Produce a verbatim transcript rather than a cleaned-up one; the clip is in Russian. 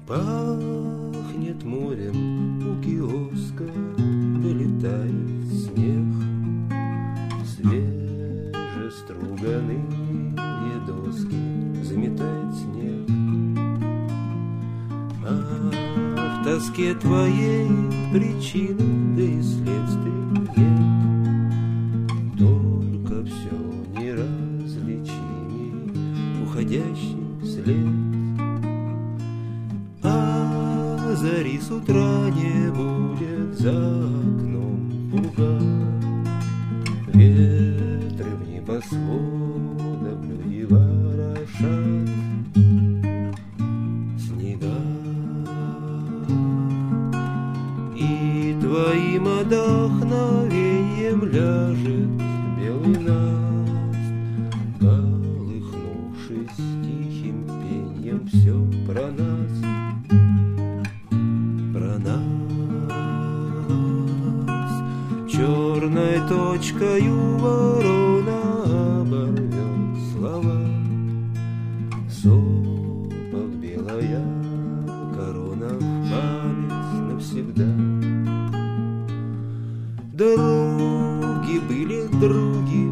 Пахнет морем у киоска, долетает смех, свежеструганные доски заметает снег. А в тоске твоей причины, да и следствия нет, только все неразличимей уходящий след. А зари с утра не будет, за окном пуга, ветры в небосводах люди ворошат снега. И твоим отдохновением ляжет белый наст, колыхнувшись тихим пеньем, все про нас, про нас. Черной точкою ворона оборвет слова, в сопах белая корона, в память навсегда. Други были други,